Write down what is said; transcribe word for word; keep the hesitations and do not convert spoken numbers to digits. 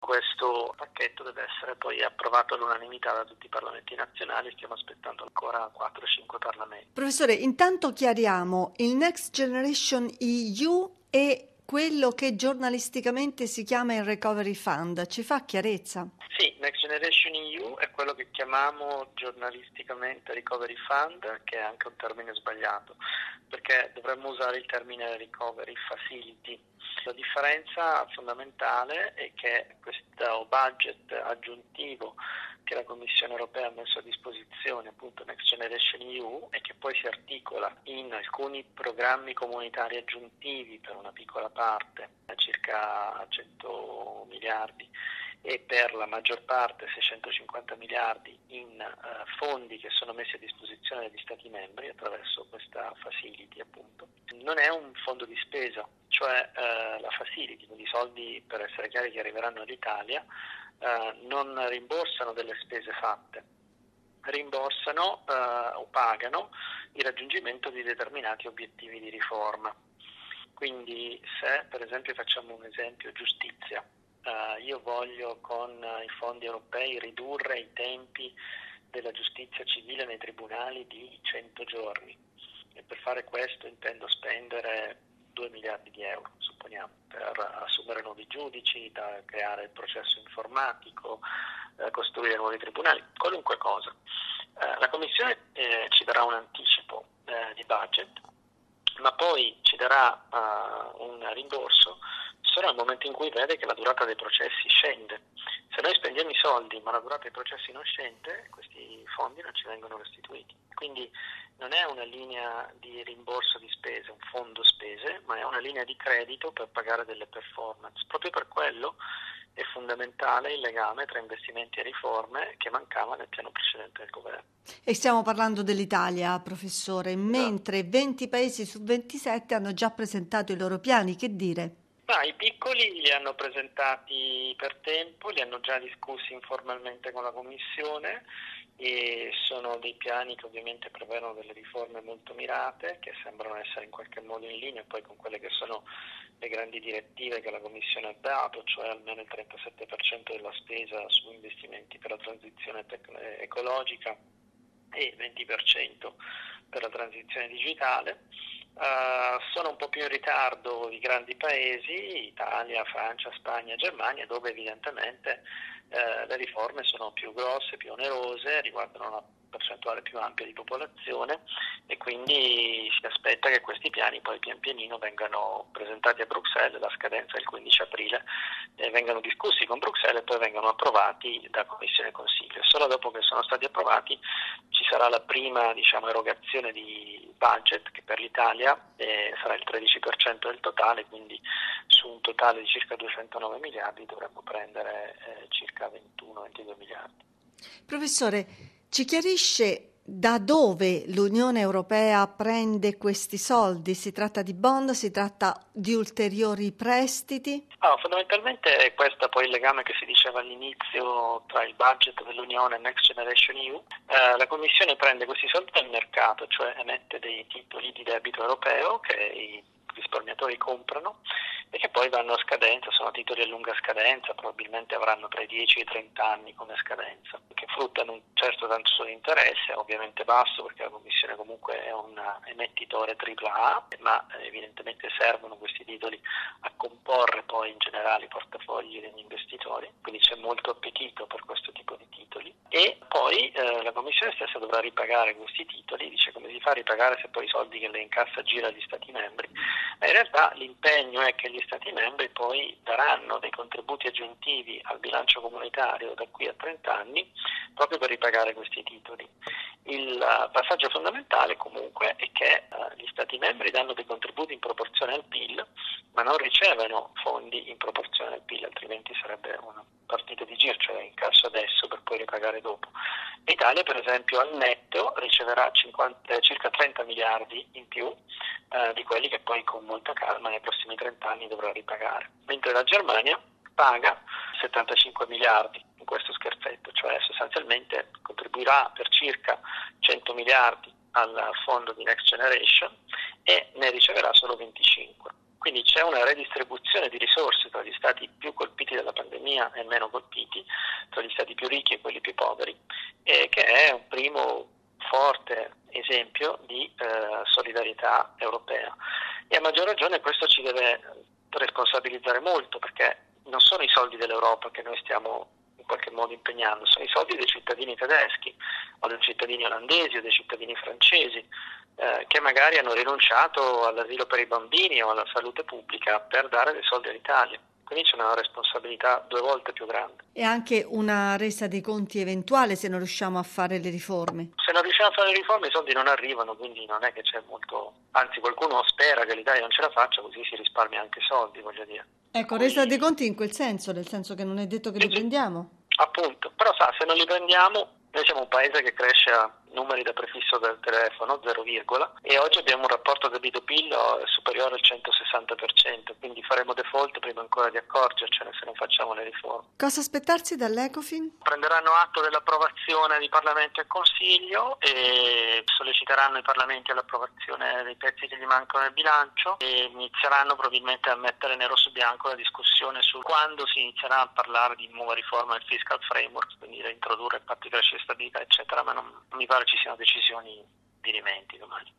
questo pacchetto deve essere poi approvato all'unanimità da tutti i parlamenti nazionali. Stiamo aspettando ancora quattro cinque parlamenti. Professore, intanto chiariamo, il Next Generation E U è quello che giornalisticamente si chiama il Recovery Fund. Ci fa chiarezza? Sì, Next Generation E U è quello che chiamiamo giornalisticamente Recovery Fund, che è anche un termine sbagliato, perché dovremmo usare il termine Recovery Facility. La differenza fondamentale è che questo budget aggiuntivo che la Commissione europea ha messo a disposizione, appunto Next Generation E U, e che poi si articola in alcuni programmi comunitari aggiuntivi per una piccola parte, circa cento miliardi, e per la maggior parte seicentocinquanta miliardi in uh, fondi che sono messi a disposizione degli Stati membri attraverso questa facility, appunto. Non è un fondo di spesa, cioè uh, la facility, quindi i soldi, per essere chiari, che arriveranno all'Italia, uh, non rimborsano delle spese fatte, rimborsano uh, o pagano il raggiungimento di determinati obiettivi di riforma. Quindi se, per esempio, facciamo un esempio, giustizia, Uh, io voglio con uh, i fondi europei ridurre i tempi della giustizia civile nei tribunali di cento giorni, e per fare questo intendo spendere due miliardi di euro, supponiamo, per uh, assumere nuovi giudici, da creare il processo informatico, uh, costruire nuovi tribunali, qualunque cosa. Uh, la Commissione eh, ci darà un anticipo eh, di budget, ma poi ci darà uh, un rimborso solo nel momento in cui vede che la durata dei processi scende. Se noi spendiamo i soldi ma la durata dei processi non scende, questi fondi non ci vengono restituiti. Quindi non è una linea di rimborso di spese, un fondo spese, ma è una linea di credito per pagare delle performance. Proprio per quello è fondamentale il legame tra investimenti e riforme che mancava nel piano precedente del governo. E stiamo parlando dell'Italia, professore, mentre venti paesi su ventisette hanno già presentato i loro piani, che dire? Ma i piccoli li hanno presentati per tempo, li hanno già discussi informalmente con la Commissione, e sono dei piani che ovviamente prevedono delle riforme molto mirate, che sembrano essere in qualche modo in linea poi con quelle che sono le grandi direttive che la Commissione ha dato, cioè almeno il trentasette per cento della spesa su investimenti per la transizione tec- ecologica e venti per cento per la transizione digitale. Uh, sono un po' più in ritardo i grandi paesi, Italia, Francia, Spagna, Germania, dove evidentemente uh, le riforme sono più grosse, più onerose, riguardano una percentuale più ampia di popolazione, e quindi si aspetta che questi piani poi pian pianino vengano presentati a Bruxelles. La scadenza è il quindici aprile, e vengano discussi con Bruxelles e poi vengano approvati da Commissione e Consiglio. Solo dopo che sono stati approvati ci sarà la prima, diciamo, erogazione di budget, che per l'Italia eh, sarà il tredici per cento del totale, quindi su un totale di circa duecentonove miliardi dovremmo prendere eh, circa ventuno ventidue miliardi. Professore, ci chiarisce da dove l'Unione Europea prende questi soldi? Si tratta di bond, si tratta di ulteriori prestiti? Ah, fondamentalmente è questo poi il legame che si diceva all'inizio tra il budget dell'Unione e Next Generation E U. Eh, la Commissione prende questi soldi dal mercato, cioè emette dei titoli di debito europeo che i risparmiatori comprano e che poi vanno a scadenza, sono titoli a lunga scadenza, probabilmente avranno tra i dieci e i trenta anni come scadenza, che fruttano un certo tasso di interesse, ovviamente basso perché la Commissione comunque è un emettitore tripla A, ma evidentemente servono questi titoli a comporre poi in generale i portafogli degli investitori, quindi c'è molto appetito per questo tipo di titoli. E poi eh, la Commissione stessa dovrà ripagare questi titoli, dice come si fa a ripagare se poi i soldi che le incassa gira agli Stati membri, ma in realtà l'impegno è che gli Stati membri poi daranno dei contributi aggiuntivi al bilancio comunitario da qui a trenta anni proprio per ripagare questi titoli. Il uh, passaggio fondamentale comunque è che uh, gli Stati membri danno dei contributi in proporzione al P I L, ma non ricevono fondi in proporzione al P I L, altrimenti sarebbe una partita di giro, cioè incasso adesso per poi ripagare dopo. L'Italia per esempio al netto riceverà cinquanta, eh, circa trenta miliardi in più eh, di quelli che poi con molta calma nei prossimi trenta anni dovrà ripagare, mentre la Germania paga settantacinque miliardi in questo scherzetto, cioè sostanzialmente contribuirà per circa cento miliardi al fondo di Next Generation e ne riceverà solo venticinque. Quindi c'è una redistribuzione di risorse tra gli stati più colpiti dalla pandemia e meno colpiti, tra gli stati più ricchi e quelli più poveri, e che è un primo forte esempio di eh, solidarietà europea. E a maggior ragione questo ci deve responsabilizzare molto, perché non sono i soldi dell'Europa che noi stiamo in qualche modo impegnando, sono i soldi dei cittadini tedeschi o dei cittadini olandesi o dei cittadini francesi eh, che magari hanno rinunciato all'asilo per i bambini o alla salute pubblica per dare dei soldi all'Italia. Quindi c'è una responsabilità due volte più grande. E anche una resa dei conti eventuale se non riusciamo a fare le riforme. Se non riusciamo a fare le riforme i soldi non arrivano, quindi non è che c'è molto, anzi qualcuno spera che l'Italia non ce la faccia, così si risparmia anche soldi, voglio dire. Ecco, Quindi, resa dei conti in quel senso, nel senso che non è detto che li prendiamo. Appunto, però sa, se non li prendiamo, noi siamo un paese che cresce a numeri da prefisso del telefono, zero virgola, e oggi abbiamo un rapporto debito-P I L superiore al centosessanta per cento, quindi faremo default prima ancora di accorgercene se non facciamo le riforme. Cosa aspettarsi dall'Ecofin? Prenderanno atto dell'approvazione di Parlamento e Consiglio e solleciteranno i Parlamenti all'approvazione dei pezzi che gli mancano nel bilancio e inizieranno probabilmente a mettere nero su bianco la discussione su quando si inizierà a parlare di nuova riforma del fiscal framework, quindi da introdurre il patto di crescita e stabilità eccetera, ma non mi pare ci siano decisioni dirimenti domani.